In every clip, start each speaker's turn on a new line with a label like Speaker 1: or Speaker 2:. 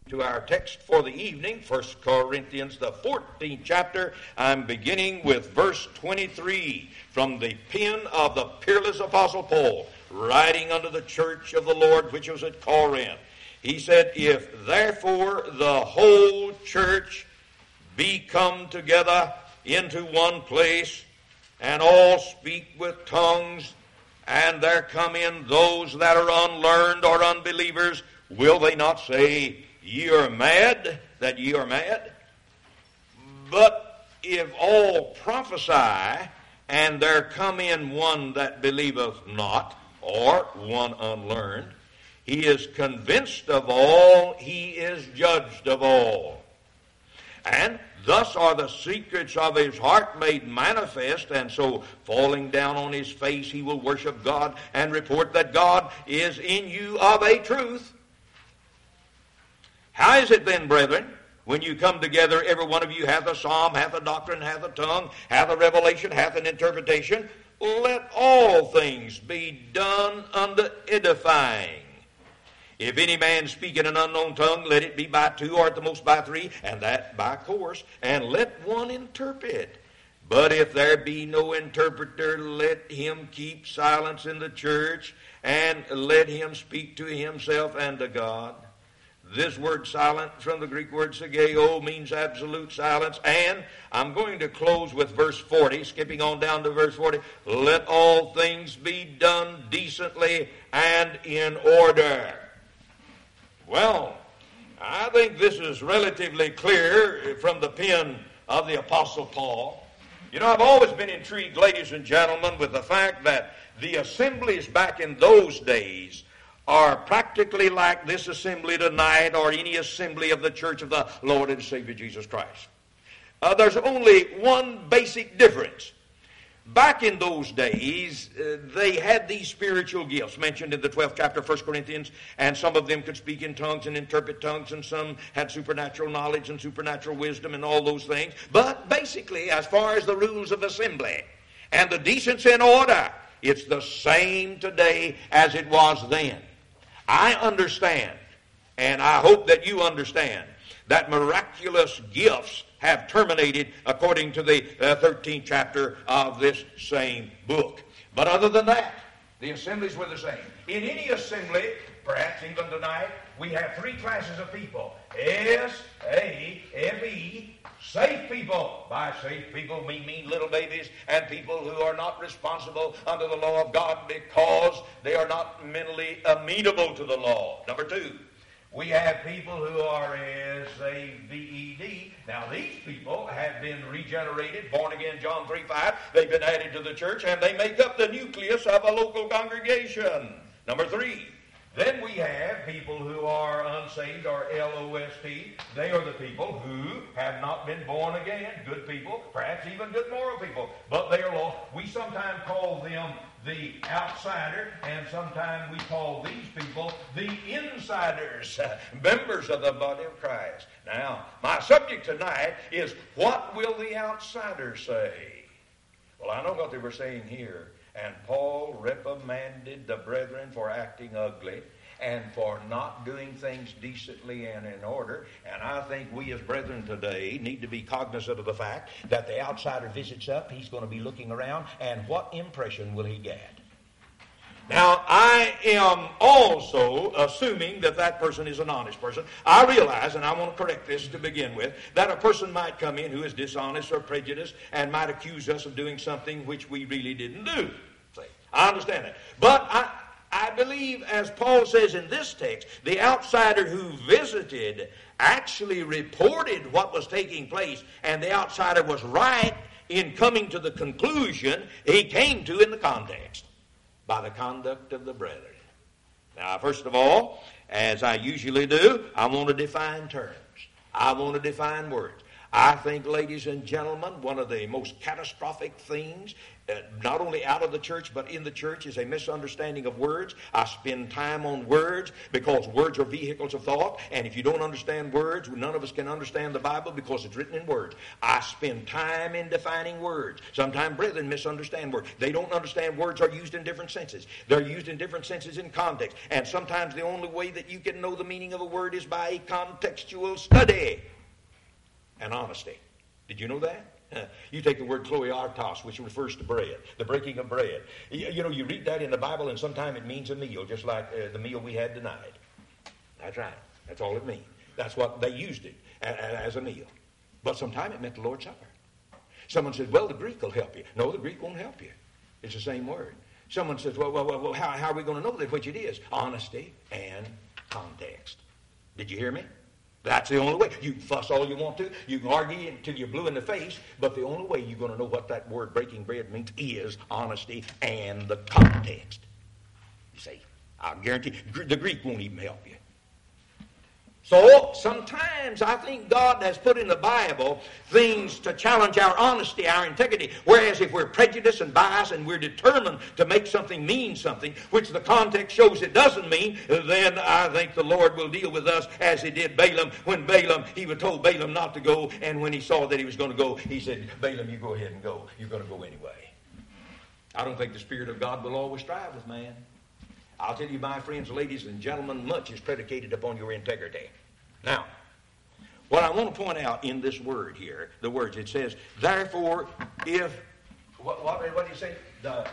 Speaker 1: To our text for the evening, 1 Corinthians, the 14th chapter. I'm beginning with verse 23 from the pen of the peerless Apostle Paul, writing unto the church of the Lord which was at Corinth. He said, If therefore the whole church be come together into one place, and all speak with tongues, and there come in those that are unlearned or unbelievers, will they not say, Ye are mad, that ye are mad? But if all prophesy, and there come in one that believeth not, or one unlearned, he is convinced of all, he is judged of all. And thus are the secrets of his heart made manifest, and so falling down on his face he will worship God and report that God is in you of a truth. How is it then, brethren, when you come together, every one of you hath a psalm, hath a doctrine, hath a tongue, hath a revelation, hath an interpretation? Let all things be done unto edifying. If any man speak in an unknown tongue, let it be by two, or at the most by three, and that by course, and let one interpret. But if there be no interpreter, let him keep silence in the church, and let him speak to himself and to God. This word silent from the Greek word sageo means absolute silence. And I'm going to close with verse 40, skipping on down to verse 40. Let all things be done decently and in order. Well, I think this is relatively clear from the pen of the Apostle Paul. You know, I've always been intrigued, ladies and gentlemen, with the fact that the assemblies back in those days are practically like this assembly tonight or any assembly of the church of the Lord and Savior Jesus Christ. There's only one basic difference. Back in those days, they had these spiritual gifts mentioned in the 12th chapter of 1 Corinthians, and some of them could speak in tongues and interpret tongues, and some had supernatural knowledge and supernatural wisdom and all those things. But basically, as far as the rules of assembly and the decency and order, it's the same today as it was then. I understand, and I hope that you understand, that miraculous gifts have terminated according to the 13th chapter of this same book. But other than that, the assemblies were the same. In any assembly, perhaps even tonight, we have three classes of people. S-A-F-E, safe people. By safe people, we mean little babies and people who are not responsible under the law of God because they are not mentally amenable to the law. Number two, we have people who are S-A-V-E-D. Now, these people have been regenerated, born again, John 3:5. They've been added to the church, and they make up the nucleus of a local congregation. Number three, then we have people who are unsaved, or L-O-S-T. They are the people who have not been born again. Good people, perhaps even good moral people. But they are lost. We sometimes call them the outsider, and sometimes we call these people the insiders, members of the body of Christ. Now, my subject tonight is, what will the outsider say? Well, I know what they were saying here. And Paul reprimanded the brethren for acting ugly and for not doing things decently and in order. And I think we as brethren today need to be cognizant of the fact that the outsider visits up, he's going to be looking around, and what impression will he get? Now, I am also assuming that that person is an honest person. I realize, and I want to correct this to begin with, that a person might come in who is dishonest or prejudiced and might accuse us of doing something which we really didn't do. See, I understand that. But I believe, as Paul says in this text, the outsider who visited actually reported what was taking place, and the outsider was right in coming to the conclusion he came to in the context by the conduct of the brethren. Now, first of all, as I usually do, I want to define terms. I want to define words. I think, ladies and gentlemen, one of the most catastrophic things, not only out of the church but in the church, is a misunderstanding of words. I spend time on words because words are vehicles of thought, and if you don't understand words, none of us can understand the Bible because it's written in words. I spend time in defining words. Sometimes brethren misunderstand words. They don't understand words are used in different senses. They're used in different senses in context, and sometimes the only way that you can know the meaning of a word is by a contextual study and honesty. Did you know that? You take the word kloiartos, which refers to bread, the breaking of bread. You know, you read that in the Bible, and sometimes it means a meal, just like the meal we had tonight. That's right. That's all it means. That's what they used it as a meal. But sometimes it meant the Lord's Supper. Someone says, well, the Greek will help you. No, the Greek won't help you. It's the same word. Someone says, well, how are we going to know that which it is? Honesty and context. Did you hear me? That's the only way. You can fuss all you want to. You can argue until you're blue in the face. But the only way you're going to know what that word breaking bread means is honesty and the context. You see, I guarantee the Greek won't even help you. So sometimes I think God has put in the Bible things to challenge our honesty, our integrity. Whereas if we're prejudiced and biased and we're determined to make something mean something, which the context shows it doesn't mean, then I think the Lord will deal with us as he did Balaam. When he was told Balaam not to go, and when he saw that he was going to go, he said, Balaam, you go ahead and go. You're going to go anyway. I don't think the Spirit of God will always strive with man. I'll tell you, my friends, ladies and gentlemen, much is predicated upon your integrity. Now, what I want to point out in this word here, the words, it says, therefore, if, what do you say? The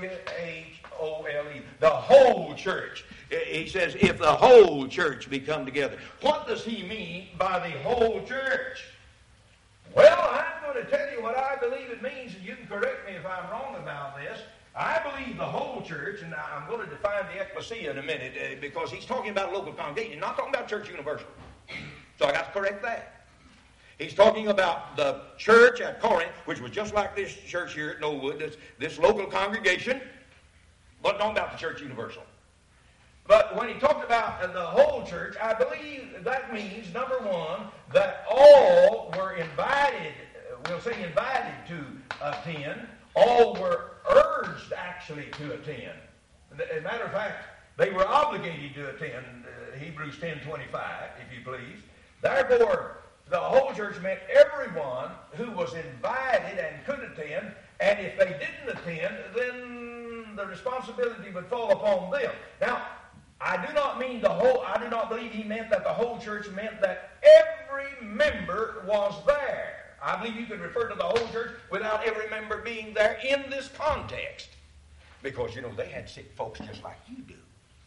Speaker 1: W-H-O-L-E, the whole church. He says, if the whole church be come together. What does he mean by the whole church? Well, I'm going to tell you what I believe it means, and you can correct me if I'm wrong about this. I believe the whole church, and I'm going to define the ecclesia in a minute, because he's talking about a local congregation, not talking about church universal. So I got to correct that. He's talking about the church at Corinth, which was just like this church here at Knollwood, this local congregation, but not about the church universal. But when he talked about the whole church, I believe that means, number one, that all were invited, we'll say invited to attend. All were urged, actually, to attend. As a matter of fact, they were obligated to attend, Hebrews 10:25, if you please. Therefore, the whole church meant everyone who was invited and could attend, and if they didn't attend, then the responsibility would fall upon them. Now, I do not believe he meant that the whole church meant that every member was there. I believe you could refer to the whole church without every member being there in this context. Because, you know, they had sick folks just like you do.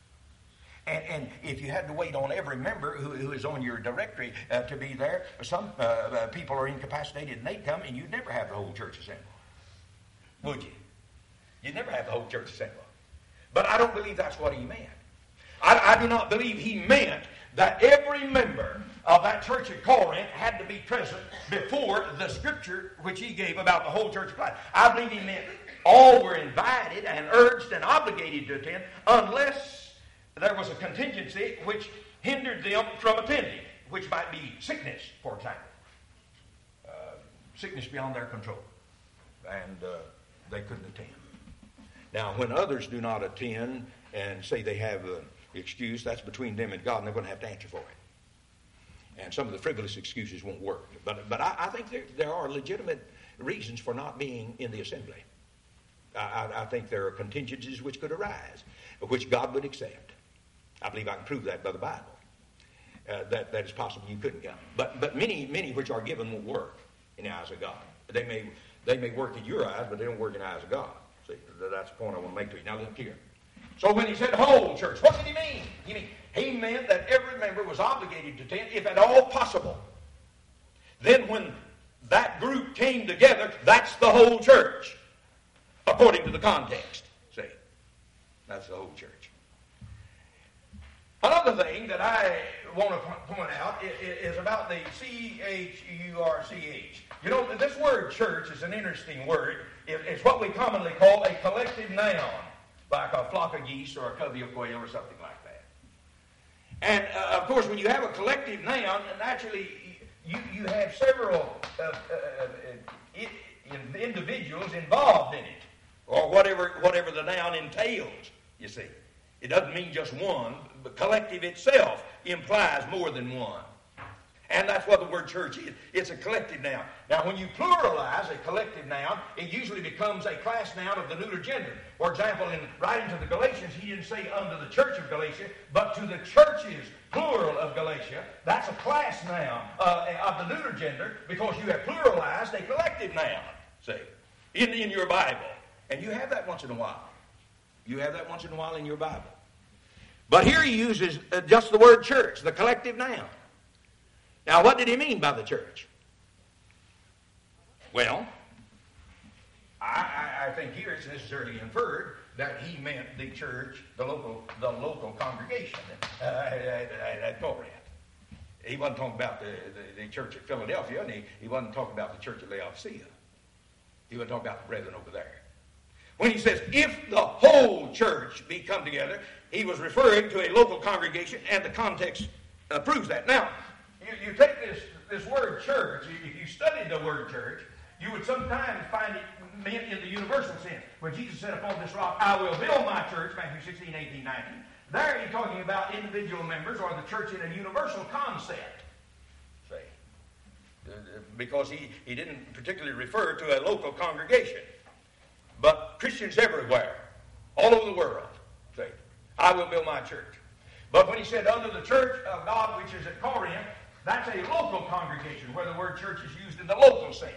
Speaker 1: And if you had to wait on every member who is on your directory to be there, some people are incapacitated and they come, and you'd never have the whole church assembled. Would you? You'd never have the whole church assembled. But I don't believe that's what he meant. I do not believe he meant that every member of that church at Corinth had to be present before the scripture which he gave about the whole church applied. I believe he meant all were invited and urged and obligated to attend unless there was a contingency which hindered them from attending, which might be sickness, for example. Sickness beyond their control. And they couldn't attend. Now, when others do not attend and say they have an excuse, that's between them and God, and they're going to have to answer for it. And some of the frivolous excuses won't work. But I think there are legitimate reasons for not being in the assembly. I think there are contingencies which could arise, which God would accept. I believe I can prove that by the Bible. That it's possible you couldn't come. But many which are given won't work in the eyes of God. They may work in your eyes, but they don't work in the eyes of God. See, that's the point I want to make to you. Now look here. So when he said whole church, what did he mean? He meant that every member was obligated to attend, if at all possible. Then when that group came together, that's the whole church, according to the context. See, that's the whole church. Another thing that I want to point out is about the C-H-U-R-C-H. You know, this word church is an interesting word. It's what we commonly call a collective noun, like a flock of geese or a covey of quail or something like that. And, of course, when you have a collective noun, naturally you have several individuals involved in it, or whatever the noun entails, you see. It doesn't mean just one, but collective itself implies more than one. And that's what the word church is. It's a collective noun. Now, when you pluralize a collective noun, it usually becomes a class noun of the neuter gender. For example, in writing to the Galatians, he didn't say unto the church of Galatia, but to the churches, plural, of Galatia. That's a class noun of the neuter gender, because you have pluralized a collective noun, see, in your Bible. And you have that once in a while. You have that once in a while in your Bible. But here he uses just the word church, the collective noun. Now, what did he mean by the church? Well, I think here it's necessarily inferred that he meant the church, the local congregation at Corinth. He wasn't talking about the church at Philadelphia, and he wasn't talking about the church at Laodicea. He wasn't talking about the brethren over there. When he says, if the whole church be come together, he was referring to a local congregation, and the context proves that. Now, you take this word church, if you studied the word church, you would sometimes find it meant in the universal sense. When Jesus said, upon this rock I will build my church, Matthew 16, 18, 19, there he's talking about individual members or the church in a universal concept. See? Because he didn't particularly refer to a local congregation. But Christians everywhere, all over the world, say, I will build my church. But when he said, unto the church of God which is at Corinth, that's a local congregation where the word church is used in the local sense.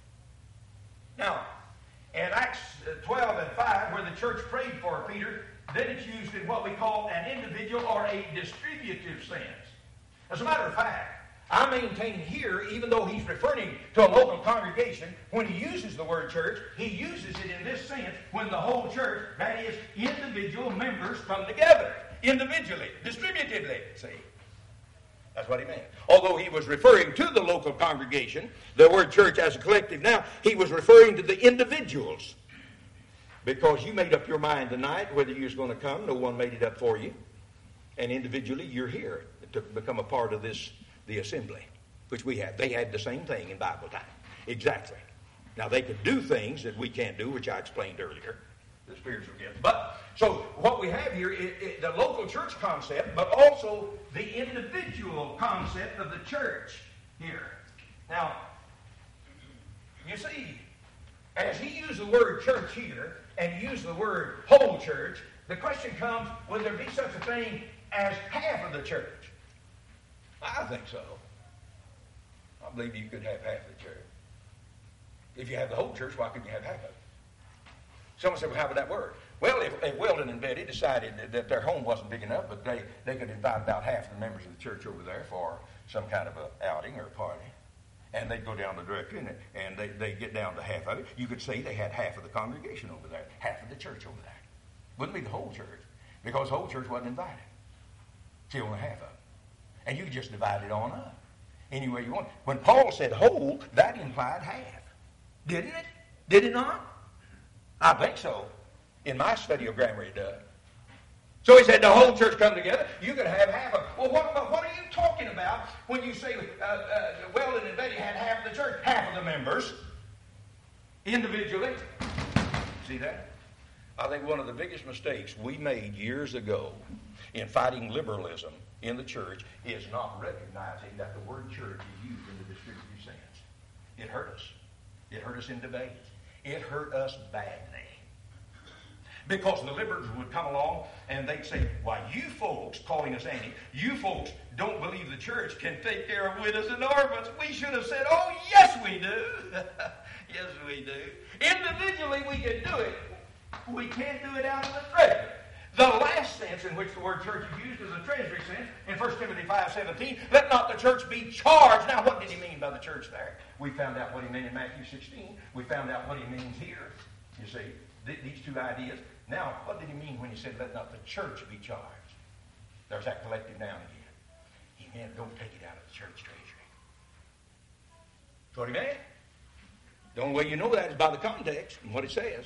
Speaker 1: Now, in Acts 12 and 5, where the church prayed for Peter, then it's used in what we call an individual or a distributive sense. As a matter of fact, I maintain here, even though he's referring to a local congregation, when he uses the word church, he uses it in this sense when the whole church, that is, individual members come together, individually, distributively, see. That's what he meant. Although he was referring to the local congregation, the word church as a collective now, he was referring to the individuals. Because you made up your mind tonight whether you was going to come. No one made it up for you. And individually, you're here to become a part of the assembly, which we had. They had the same thing in Bible time. Exactly. Now, they could do things that we can't do, which I explained earlier, the spiritual gifts. But, so what we have here is the local church concept, but also the individual concept of the church here. Now, you see, as he used the word church here, and used the word whole church, the question comes, will there be such a thing as half of the church? I think so. I believe you could have half the church. If you have the whole church, why couldn't you have half of it? Someone said, well, how would that work? Well, if Weldon and Betty decided that their home wasn't big enough, but they could invite about half the members of the church over there for some kind of a outing or a party, and they'd go down the directory, and they'd get down to half of it, you could say they had half of the congregation over there, half of the church over there. Wouldn't be the whole church, because the whole church wasn't invited. See, only half of it. And you could just divide it on up any way you want. When Paul said whole, that implied half. Didn't it? Did it not? I think so. In my study of grammar, it does. So he said the whole church come together. You could have half of it. Well, what are you talking about when you say Weldon and Betty had half of the church? Half of the members individually. See that? I think one of the biggest mistakes we made years ago in fighting liberalism in the church is not recognizing that the word church is used in the distributive sense. It hurt us. It hurt us in debates. It hurt us badly. Because the liberals would come along and they'd say, why, you folks, calling us anti, you folks don't believe the church can take care of widows and orphans. We should have said, oh, yes, we do. Yes, we do. Individually, we can do it. We can't do it out of the treasury. The last sense in which the word church is used is the treasury sense. In 1 Timothy 5:17, let not the church be charged. Now, what did he mean by the church there? We found out what he meant in Matthew 16. We found out what he means here. You see, these two ideas. Now, what did he mean when he said, let not the church be charged? There's that collective noun again. He meant, don't take it out of the church treasury. That's what he meant. The only way you know that is by the context and what it says.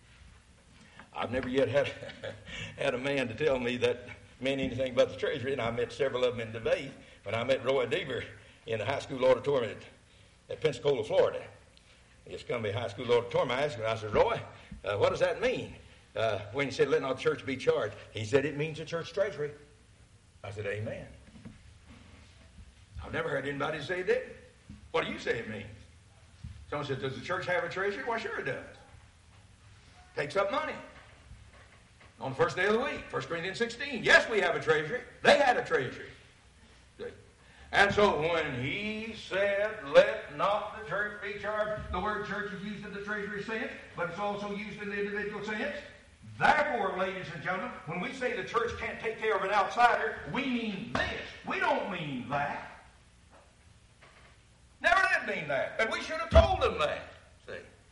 Speaker 1: I've never yet had a man to tell me that meant anything but the treasury, and I met several of them in debate. When I met Roy Deaver, in the high school auditorium at Pensacola, Florida. It's going to be a high school auditorium. I asked him, I said, Roy, what does that mean? When he said, let not the church be charged, he said, it means the church treasury. I said, amen. I've never heard anybody say it didn't. What do you say it means? Someone says, does the church have a treasury? Why, sure it does. Takes up money. On the first day of the week, 1 Corinthians 16. Yes, we have a treasury. They had a treasury. And so when he said, let not the church be charged, the word church is used in the treasury sense, but it's also used in the individual sense. Therefore, ladies and gentlemen, when we say the church can't take care of an outsider, we mean this. We don't mean that. Never did mean that. And we should have told them that. See?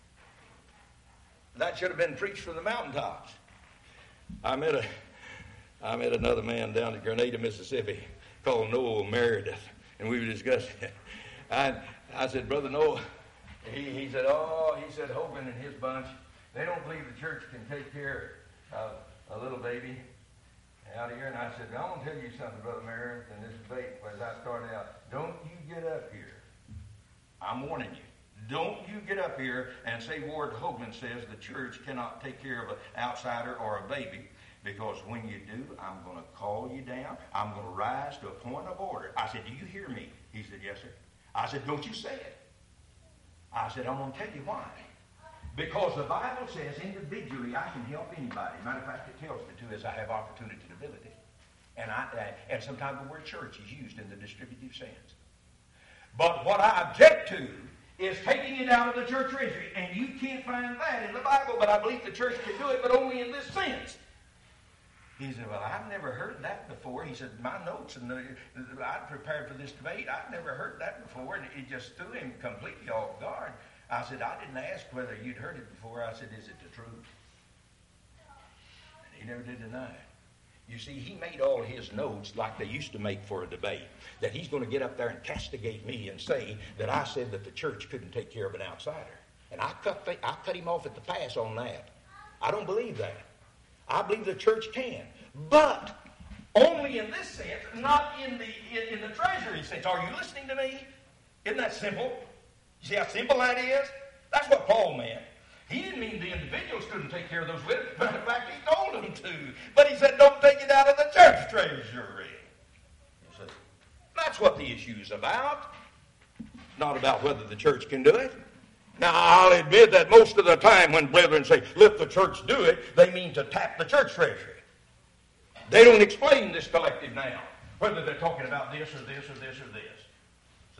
Speaker 1: That should have been preached from the mountaintops. I met another man down at Grenada, Mississippi, called Noel Meredith, and we were discussing it. I said, Brother Noel, he said, Hogan and his bunch, they don't believe the church can take care of a little baby out here. And I said, I want to tell you something, Brother Meredith, and this debate, as I started out, don't you get up here. I'm warning you. Don't you get up here and say Ward Hoagland says the church cannot take care of an outsider or a baby, because when you do, I'm going to call you down. I'm going to rise to a point of order. I said, do you hear me? He said, yes, sir. I said, don't you say it. I said, I'm going to tell you why. Because the Bible says individually I can help anybody. Matter of fact, it tells me to as I have opportunity and ability. And sometimes the word church is used in the distributive sense. But what I object to is taking it out of the church treasury. And you can't find that in the Bible, but I believe the church can do it, but only in this sense. He said, well, I've never heard that before. He said, my notes, and I prepared for this debate, I've never heard that before. And it just threw him completely off guard. I said, I didn't ask whether you'd heard it before. I said, is it the truth? And he never did deny it. You see, he made all his notes like they used to make for a debate, that he's going to get up there and castigate me and say that I said that the church couldn't take care of an outsider. And I cut him off at the pass on that. I don't believe that. I believe the church can, but only in this sense, not in the treasury sense. Are you listening to me? Isn't that simple? You see how simple that is? That's what Paul meant. He didn't mean the individuals couldn't take care of those widows, but in fact he told them to. But he said, don't take it out of the church treasury. You see, that's what the issue is about. Not about whether the church can do it. Now, I'll admit that most of the time when brethren say, let the church do it, they mean to tap the church treasury. They don't explain this collective now, whether they're talking about this or this or this or this. See?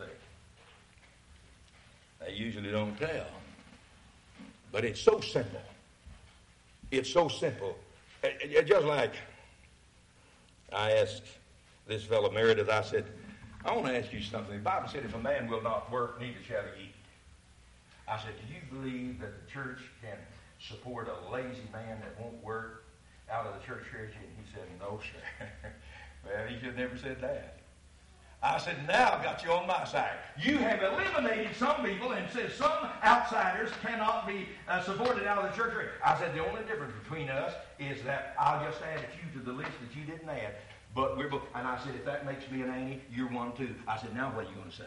Speaker 1: They usually don't tell. But it's so simple. It's so simple. Just like I asked this fellow Meredith, I said, I want to ask you something. The Bible said if a man will not work, neither shall he eat. I said, do you believe that the church can support a lazy man that won't work out of the church treasury? And he said, no, sir. Well, he should have never said that. I said, now I've got you on my side. You have eliminated some people and said some outsiders cannot be supported out of the church treasury. I said, the only difference between us is that I'll just add a few to the list that you didn't add. But we're both, and I said, if that makes me an Annie, you're one too. I said, now what are you going to say?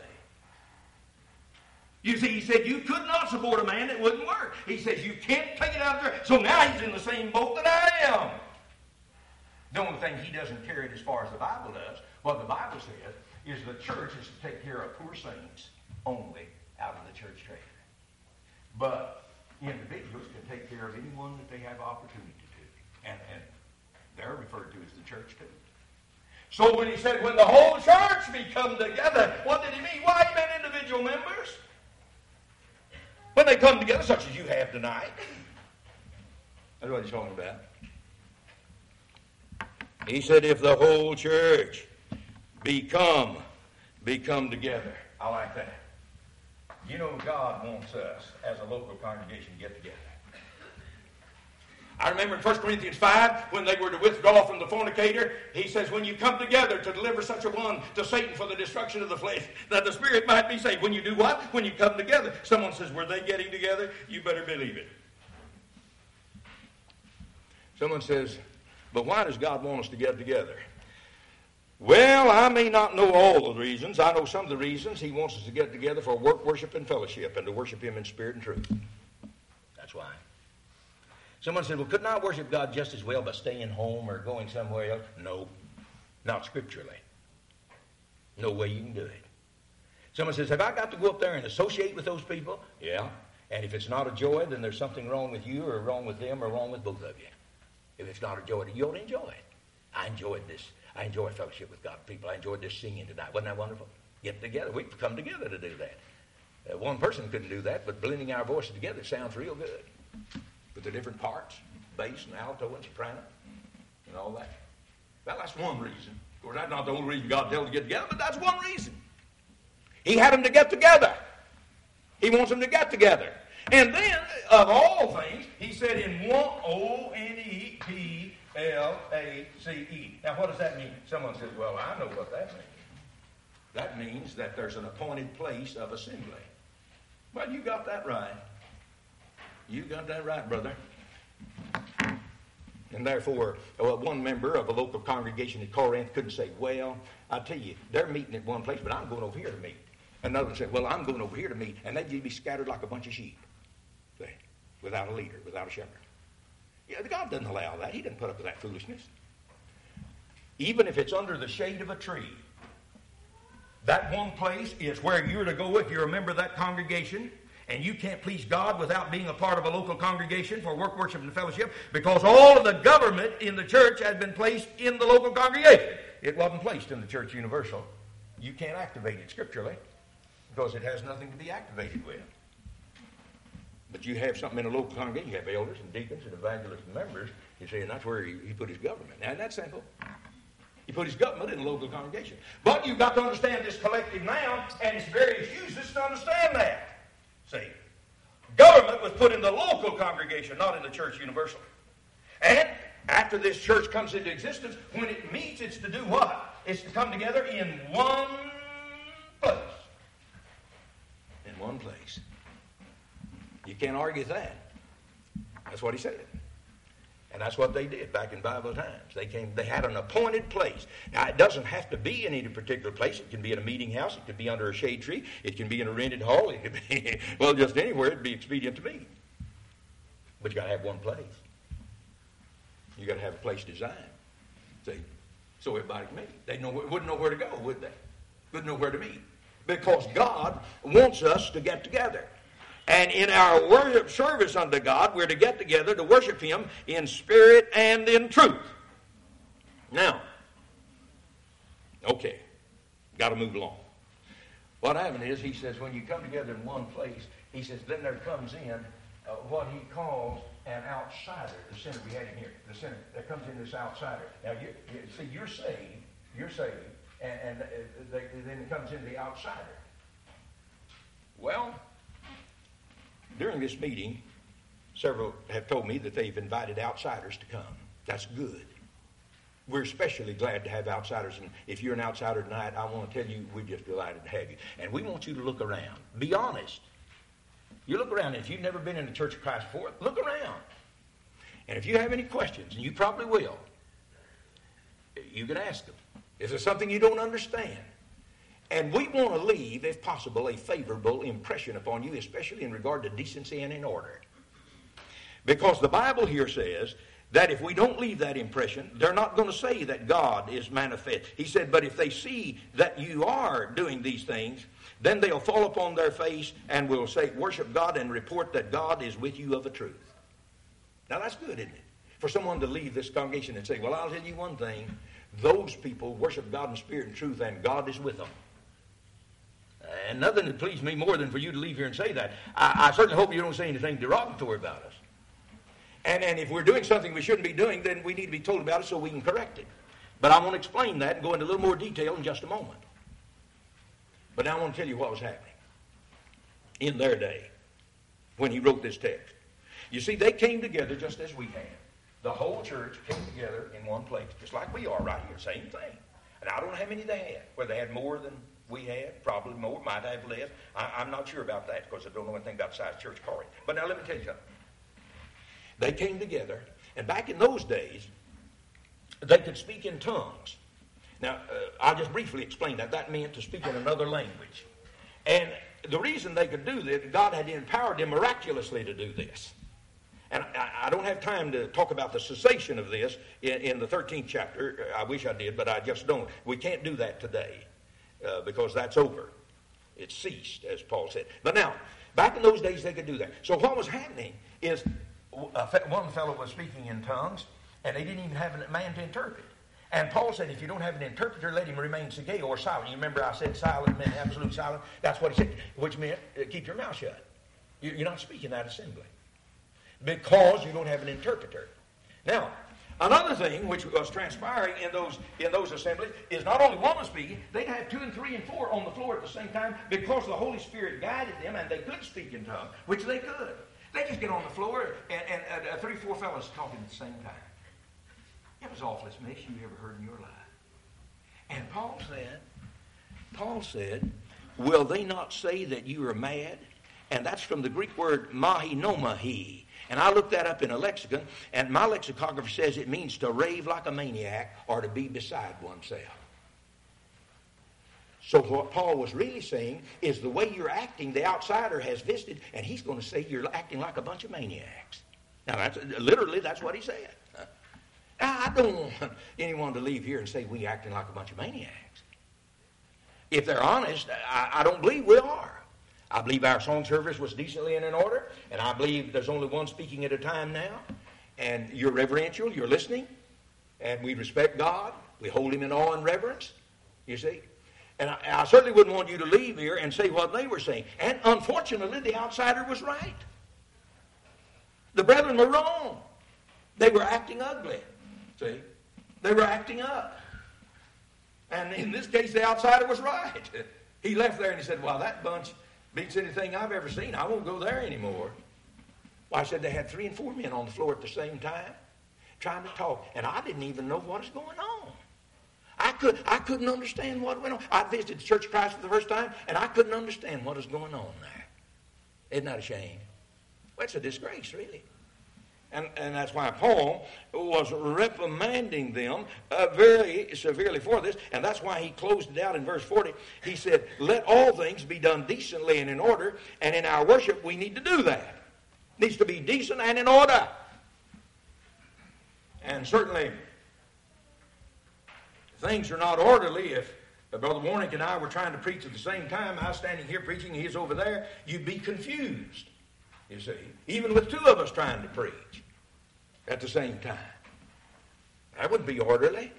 Speaker 1: You see, he said, you could not support a man that wouldn't work. He says, you can't take it out of there. So now he's in the same boat that I am. The only thing he doesn't carry it as far as the Bible does. What the Bible says is the church is to take care of poor saints only out of the church treasury. But individuals can take care of anyone that they have opportunity to. And they're referred to as the church too. So when he said, when the whole church be come together, what did he mean? Why, he meant individual members. When they come together, such as you have tonight. That's what he's talking about. He said, if the whole church become together. I like that. You know, God wants us as a local congregation to get together. I remember in 1 Corinthians 5, when they were to withdraw from the fornicator, he says, when you come together to deliver such a one to Satan for the destruction of the flesh, that the spirit might be saved. When you do what? When you come together. Someone says, were they getting together? You better believe it. Someone says, but why does God want us to get together? Well, I may not know all the reasons. I know some of the reasons. He wants us to get together for work, worship, and fellowship, and to worship him in spirit and truth. That's why. Someone said, well, couldn't I worship God just as well by staying home or going somewhere else? No, not scripturally. No way you can do it. Someone says, have I got to go up there and associate with those people? Yeah. And if it's not a joy, then there's something wrong with you or wrong with them or wrong with both of you. If it's not a joy, you ought to enjoy it. I enjoyed this. I enjoy fellowship with God people. I enjoyed this singing tonight. Wasn't that wonderful? Get together. We come together to do that. One person couldn't do that, but blending our voices together sounds real good. With the different parts, bass and alto and soprano and all that. Well, that's one reason. Of course, that's not the only reason God told them to get together, but that's one reason. He had them to get together. He wants them to get together. And then, of all things, he said in one, O-N-E-P-L-A-C-E. Now, what does that mean? Someone says, well, I know what that means. That means that there's an appointed place of assembly. Well, you got that right. You got that right, brother. And therefore, one member of a local congregation at Corinth couldn't say, well, I tell you, they're meeting at one place, but I'm going over here to meet. Another one said, well, I'm going over here to meet. And they'd be scattered like a bunch of sheep. See, without a leader, without a shepherd. Yeah, God doesn't allow that. He didn't put up with that foolishness. Even if it's under the shade of a tree, that one place is where you're to go if you're a member of that congregation. And you can't please God without being a part of a local congregation for work, worship, and fellowship, because all of the government in the church has been placed in the local congregation. It wasn't placed in the church universal. You can't activate it scripturally because it has nothing to be activated with. But you have something in a local congregation. You have elders and deacons and evangelists and members. You see, and that's where he put his government. Now, isn't that simple? He put his government in a local congregation. But you've got to understand this collective noun, and it's very useless to understand that. See, government was put in the local congregation, not in the church universal. And after this church comes into existence, when it meets, it's to do what? It's to come together in one place. In one place. You can't argue that. That's what he said. And that's what they did back in Bible times. They had an appointed place. Now, it doesn't have to be in any particular place. It can be in a meeting house. It can be under a shade tree. It can be in a rented hall. It could be, well, just anywhere. It'd be expedient to meet. But you got to have one place. You got to have a place designed. See? So everybody can meet. They wouldn't know where to go, would they? Wouldn't know where to meet. Because God wants us to get together. And in our worship service unto God, we're to get together to worship him in spirit and in truth. Now, okay, got to move along. What happened is, he says, when you come together in one place, he says, then there comes in what he calls an outsider. The sinner, we had him here. The sinner, there comes in this outsider. Now, you're saved, and then it comes in the outsider. Well, during this meeting, several have told me that they've invited outsiders to come. That's good. We're especially glad to have outsiders. And if you're an outsider tonight, I want to tell you, we're just delighted to have you. And we want you to look around. Be honest. You look around. If you've never been in the Church of Christ before, look around. And if you have any questions, and you probably will, you can ask them. If there's something you don't understand, and we want to leave, if possible, a favorable impression upon you, especially in regard to decency and in order. Because the Bible here says that if we don't leave that impression, they're not going to say that God is manifest. He said, but if they see that you are doing these things, then they'll fall upon their face and will say, worship God and report that God is with you of a truth. Now that's good, isn't it? For someone to leave this congregation and say, well, I'll tell you one thing. Those people worship God in spirit and truth, and God is with them. And nothing would please me more than for you to leave here and say that. I certainly hope you don't say anything derogatory about us. And if we're doing something we shouldn't be doing, then we need to be told about it so we can correct it. But I want to explain that and go into a little more detail in just a moment. But now I want to tell you what was happening in their day when he wrote this text. You see, they came together just as we have. The whole church came together in one place, just like we are right here, same thing. And I don't know how many they had, whether they had more than we had, probably more, might have less. I'm not sure about that because I don't know anything about the size of Church of Corinth. But now let me tell you something. They came together, and back in those days, they could speak in tongues. Now, I'll just briefly explain that. That meant to speak in another language. And the reason they could do this, God had empowered them miraculously to do this. And I don't have time to talk about the cessation of this in the 13th chapter. I wish I did, but I just don't. We can't do that today because that's over. It ceased, as Paul said. But now, back in those days, they could do that. So what was happening is one fellow was speaking in tongues, and they didn't even have a man to interpret. And Paul said, if you don't have an interpreter, let him remain sageo or silent. You remember I said silent meant absolute silent? That's what he said, which meant keep your mouth shut. You're not speaking that assembly because you don't have an interpreter. Now, another thing which was transpiring in those assemblies is not only one was speaking, they'd have 2 and 3 and 4 on the floor at the same time because the Holy Spirit guided them and they could speak in tongues, which they could. They just get on the floor and 3 or 4 fellows talking at the same time. It was the awfulest mess you ever heard in your life. And Paul said, will they not say that you are mad? And that's from the Greek word mahi. And I looked that up in a lexicon, and my lexicographer says it means to rave like a maniac or to be beside oneself. So what Paul was really saying is the way you're acting, the outsider has visited, and he's going to say you're acting like a bunch of maniacs. Now, that's what he said. I don't want anyone to leave here and say we acting like a bunch of maniacs. If they're honest, I don't believe we are. I believe our song service was decently in order, and I believe there's only one speaking at a time now, and you're reverential, you're listening, and we respect God. We hold him in awe and reverence, you see. And I certainly wouldn't want you to leave here and say what they were saying. And unfortunately, the outsider was right. The brethren were wrong. They were acting ugly. See? They were acting up. And in this case, the outsider was right. He left there and he said, well, that bunch beats anything I've ever seen. I won't go there anymore. Well, I said they had 3 and 4 men on the floor at the same time trying to talk. And I didn't even know what was going on. I couldn't understand what went on. I visited the Church of Christ for the first time, and I couldn't understand what was going on there. Isn't that a shame? Well, it's a disgrace, really. And that's why Paul was reprimanding them very severely for this. And that's why he closed it out in verse 40. He said, let all things be done decently and in order. And in our worship, we need to do that. It needs to be decent and in order. And certainly, things are not orderly. If Brother Warnick and I were trying to preach at the same time, I was standing here preaching, he's over there, you'd be confused. You see, even with 2 of us trying to preach at the same time. That would be orderly.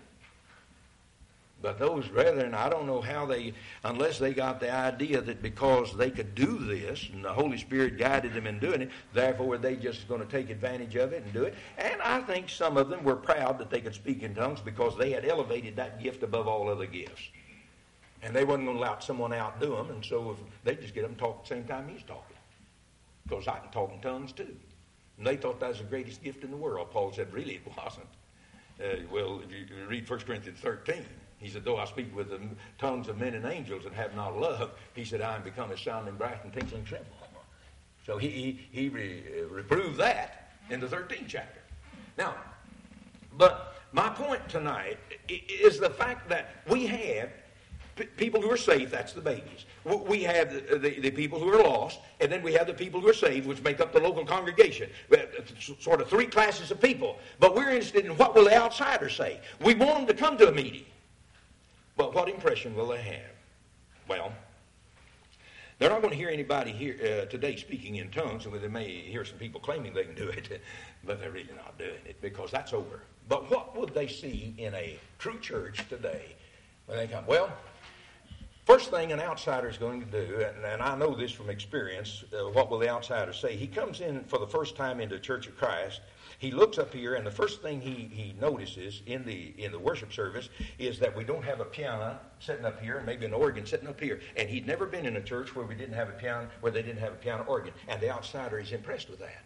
Speaker 1: But those brethren, I don't know how unless they got the idea that because they could do this and the Holy Spirit guided them in doing it, therefore they just going to take advantage of it and do it. And I think some of them were proud that they could speak in tongues because they had elevated that gift above all other gifts. And they wasn't going to let someone outdo them, and so if they just get them to talk at the same time he's talking. Because I can talk in tongues too. And they thought that was the greatest gift in the world. Paul said, really, it wasn't. Well, if you read 1 Corinthians 13, he said, though I speak with the tongues of men and angels and have not love, he said, I am become as sounding brass and tinkling cymbal. So he reproved that in the 13th chapter. Now, but my point tonight is the fact that we have people who are saved, that's the babies. We have the people who are lost, and then we have the people who are saved, which make up the local congregation. Sort of 3 classes of people. But we're interested in what will the outsiders say. We want them to come to a meeting. But what impression will they have? Well, they're not going to hear anybody here today speaking in tongues, and they may hear some people claiming they can do it, but they're really not doing it because that's over. But what would they see in a true church today when they come? Well, first thing an outsider is going to do, and I know this from experience, what will the outsider say? He comes in for the first time into the Church of Christ. He looks up here, and the first thing he notices in the worship service is that we don't have a piano sitting up here, and maybe an organ sitting up here. And he'd never been in a church where we didn't have a piano, where they didn't have a piano organ. And the outsider is impressed with that.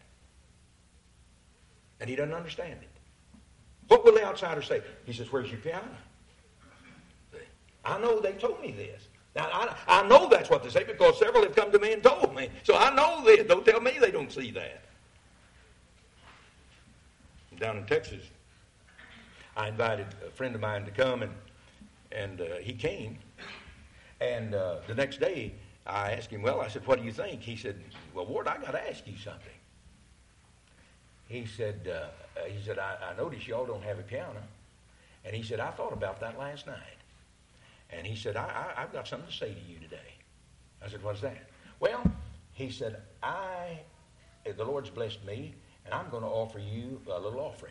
Speaker 1: And he doesn't understand it. What will the outsider say? He says, where's your piano? I know they told me this. Now, I know that's what they say because several have come to me and told me. So I know this. Don't tell me they don't see that. Down in Texas, I invited a friend of mine to come, And he came. And the next day, I asked him, well, I said, what do you think? He said, well, Ward, I got to ask you something. He said, I noticed y'all don't have a piano. And he said, I thought about that last night. And he said, I've got something to say to you today. I said, what's that? Well, he said, the Lord's blessed me, and I'm going to offer you a little offering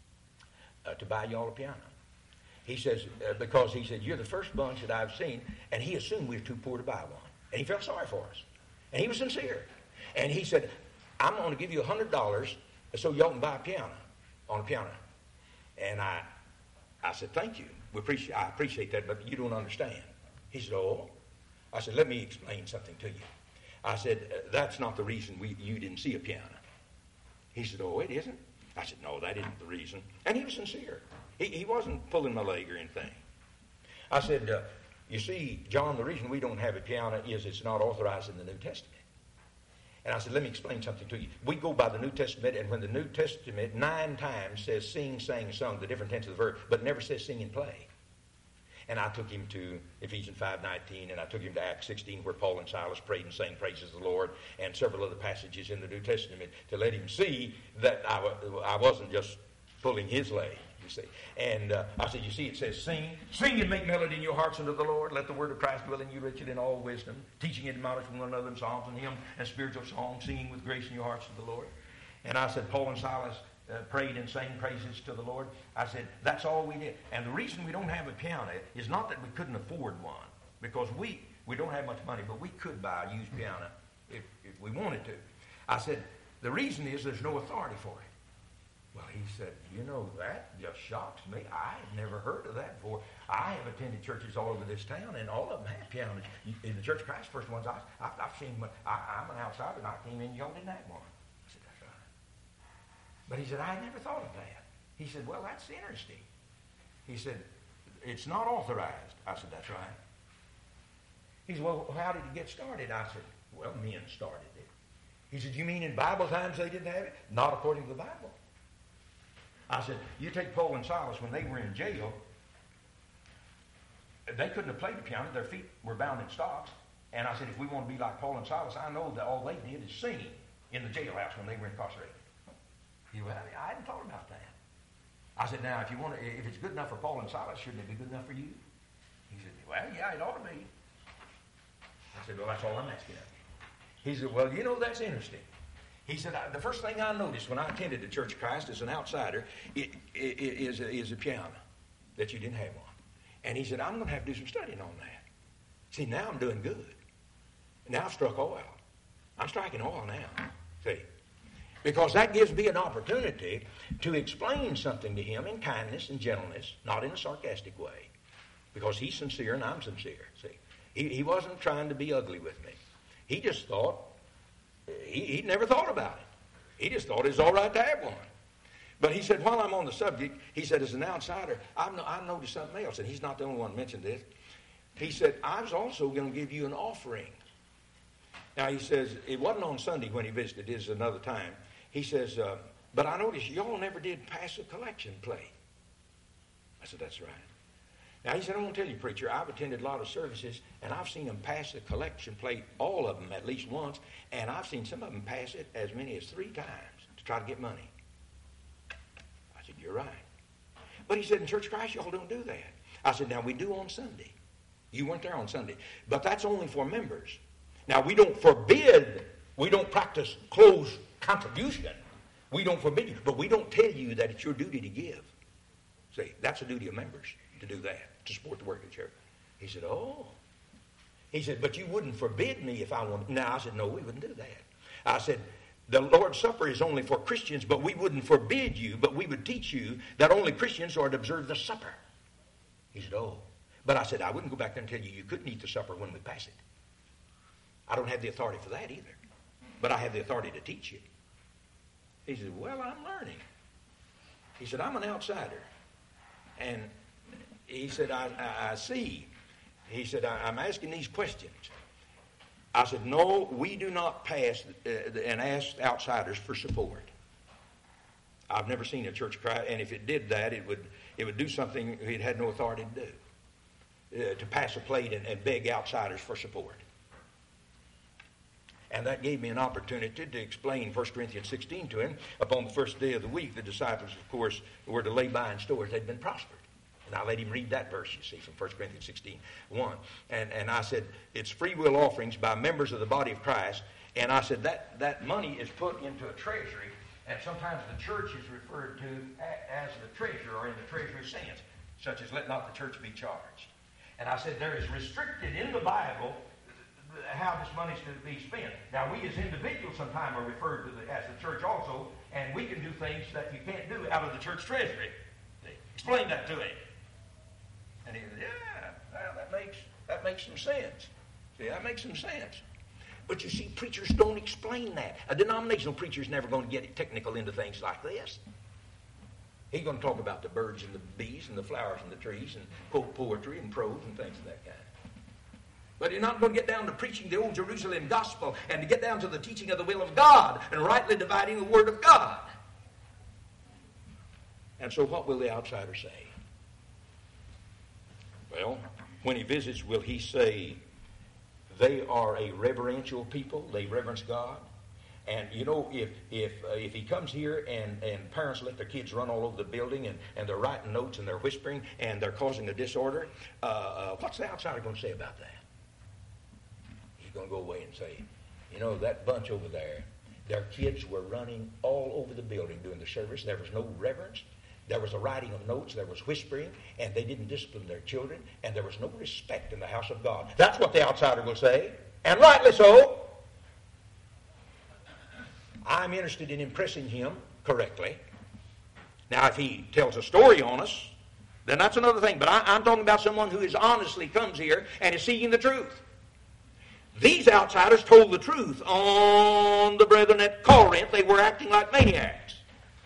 Speaker 1: to buy y'all a piano. He says, because he said, you're the first bunch that I've seen, and he assumed we were too poor to buy one. And he felt sorry for us. And he was sincere. And he said, I'm going to give you $100 so y'all can buy a piano, on a piano. And I said, thank you. I appreciate that, but you don't understand. He said, oh. I said, let me explain something to you. I said, that's not the reason you didn't see a piano. He said, oh, it isn't? I said, no, that isn't the reason. And he was sincere. He wasn't pulling my leg or anything. I said, you see, John, the reason we don't have a piano is it's not authorized in the New Testament. And I said, let me explain something to you. We go by the New Testament, and when the New Testament 9 times says sing, sang, sung, the different tense of the verb, but never says sing and play. And I took him to Ephesians 5:19, and I took him to Acts 16, where Paul and Silas prayed and sang praises to the Lord, and several other passages in the New Testament to let him see that I wasn't just pulling his leg, you see. And I said, you see, it says sing and make melody in your hearts unto the Lord. Let the word of Christ dwell in you richly in all wisdom, teaching and admonishing one another in psalms and hymns and spiritual songs, singing with grace in your hearts to the Lord. And I said, Paul and Silas prayed and sang praises to the Lord. I said, that's all we did. And the reason we don't have a piano is not that we couldn't afford one, because we don't have much money, but we could buy a used piano if we wanted to. I said, the reason is there's no authority for it. Well, he said, you know, that just shocks me. I had never heard of that before. I have attended churches all over this town, and all of them have pianos. In the Church of Christ, first ones I've seen, I'm an outsider, and I came in, y'all didn't have one. I said, that's right. But he said, I had never thought of that. He said, well, that's interesting. He said, it's not authorized. I said, that's right. He said, well, how did it get started? I said, well, men started it. He said, you mean in Bible times they didn't have it? Not according to the Bible. I said, you take Paul and Silas when they were in jail, they couldn't have played the piano. Their feet were bound in stocks. And I said, if we want to be like Paul and Silas, I know that all they did is sing in the jailhouse when they were incarcerated. He went, I hadn't thought about that. I said, now, if it's good enough for Paul and Silas, shouldn't it be good enough for you? He said, well, yeah, it ought to be. I said, well, that's all I'm asking of you. He said, well, you know, that's interesting. He said, the first thing I noticed when I attended the Church of Christ as an outsider is a piano, that you didn't have one. And he said, I'm going to have to do some studying on that. See, now I'm doing good. Now I've struck oil. I'm striking oil now. See? Because that gives me an opportunity to explain something to him in kindness and gentleness, not in a sarcastic way. Because he's sincere and I'm sincere. See? He wasn't trying to be ugly with me. He just thought, he'd never thought about it. He just thought it was all right to have one. But he said, while I'm on the subject, he said, as an outsider, I noticed something else, and he's not the only one who mentioned this. He said, I was also going to give you an offering. Now, he says, it wasn't on Sunday when he visited, it was another time. He says, but I noticed y'all never did pass a collection plate. I said, that's right. Now, he said, I want to tell you, preacher, I've attended a lot of services, and I've seen them pass the collection plate, all of them at least once, and I've seen some of them pass it as many as 3 times to try to get money. I said, you're right. But he said, in Church of Christ, y'all don't do that. I said, now, we do on Sunday. You weren't there on Sunday. But that's only for members. Now, we don't practice closed contribution. We don't forbid you, but we don't tell you that it's your duty to give. See, that's a duty of members to do that, to support the work of the church. He said, oh. He said, but you wouldn't forbid me if I wanted. No, I said, no, we wouldn't do that. I said, the Lord's Supper is only for Christians, but we wouldn't forbid you, but we would teach you that only Christians are to observe the supper. He said, oh. But I said, I wouldn't go back there and tell you couldn't eat the supper when we pass it. I don't have the authority for that either. But I have the authority to teach you. He said, well, I'm learning. He said, I'm an outsider. And he said, I see. He said, I'm asking these questions. I said, no, we do not pass and ask outsiders for support. I've never seen a Church of Christ, and if it did that, it would do something it had no authority to do. to pass a plate and beg outsiders for support. And that gave me an opportunity to explain 1 Corinthians 16 to him. Upon the first day of the week, the disciples, of course, were to lay by in stores. They'd been prospered. And I let him read that verse, you see, from 1 Corinthians 16:1. And I said, it's free will offerings by members of the body of Christ. And I said, that money is put into a treasury. And sometimes the church is referred to as the treasurer, or in the treasury sense, such as let not the church be charged. And I said, there is restricted in the Bible how this money is to be spent. Now, we as individuals sometimes are referred to as the church also, and we can do things that you can't do out of the church treasury. Explain that to him. And he said, yeah, well, that makes some sense. See, that makes some sense. But you see, preachers don't explain that. A denominational preacher is never going to get technical into things like this. He's going to talk about the birds and the bees and the flowers and the trees and quote poetry and prose and things of that kind. But you're not going to get down to preaching the old Jerusalem gospel and to get down to the teaching of the will of God and rightly dividing the word of God. And so what will the outsider say? Well, when he visits, will he say they are a reverential people, they reverence God? And you know, if he comes here and parents let their kids run all over the building and they're writing notes and they're whispering and they're causing a disorder, what's the outsider going to say about that? He's going to go away and say, you know, that bunch over there, their kids were running all over the building during the service. There was no reverence. There was a writing of notes. There was whispering. And they didn't discipline their children. And there was no respect in the house of God. That's what the outsider will say. And rightly so. I'm interested in impressing him correctly. Now, if he tells a story on us, then that's another thing. But I'm talking about someone who is honestly comes here and is seeking the truth. These outsiders told the truth on the brethren at Corinth. They were acting like maniacs.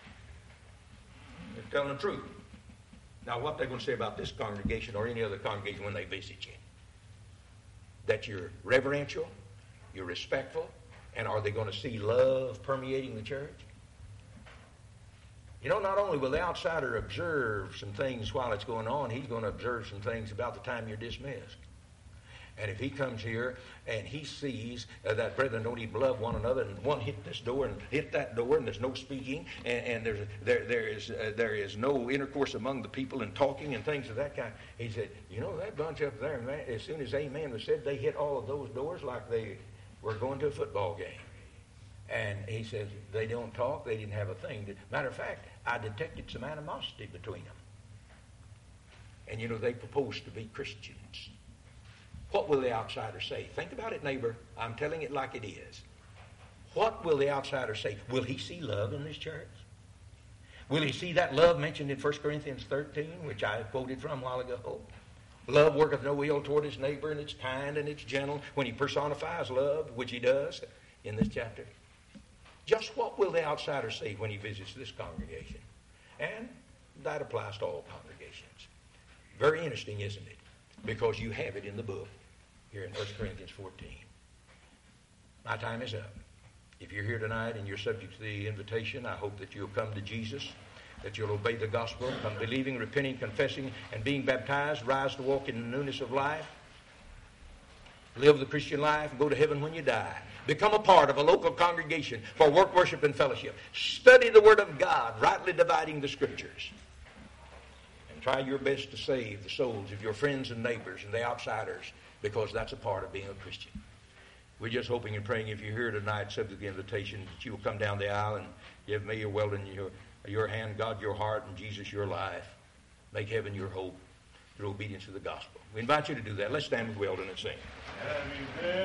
Speaker 1: They're telling the truth. Now, what they're going to say about this congregation or any other congregation when they visit you? That you're reverential, you're respectful, and are they going to see love permeating the church? You know, not only will the outsider observe some things while it's going on, he's going to observe some things about the time you're dismissed. And if he comes here and he sees that brethren don't even love one another, and one hit this door and hit that door, and there's no speaking, and there is no intercourse among the people and talking and things of that kind, he said, you know, that bunch up there, man, as soon as amen was said, they hit all of those doors like they were going to a football game. And he says they don't talk, they didn't have a thing. Matter of fact, I detected some animosity between them. And you know, they proposed to be Christians. What will the outsider say? Think about it, neighbor. I'm telling it like it is. What will the outsider say? Will he see love in this church? Will he see that love mentioned in 1 Corinthians 13, which I quoted from a while ago? Love worketh no ill toward his neighbor, and it's kind and it's gentle. When he personifies love, which he does in this chapter. Just what will the outsider say when he visits this congregation? And that applies to all congregations. Very interesting, isn't it? Because you have it in the book here in 1 Corinthians 14. My time is up. If you're here tonight and you're subject to the invitation, I hope that you'll come to Jesus, that you'll obey the gospel, come believing, repenting, confessing, and being baptized, rise to walk in the newness of life, live the Christian life, and go to heaven when you die. Become a part of a local congregation for work, worship, and fellowship. Study the Word of God, rightly dividing the Scriptures. And try your best to save the souls of your friends and neighbors and the outsiders, because that's a part of being a Christian. We're just hoping and praying if you're here tonight, subject to the invitation, that you will come down the aisle and give me your Weldon your hand, God your heart, and Jesus your life. Make heaven your hope through obedience to the gospel. We invite you to do that. Let's stand with Weldon and sing.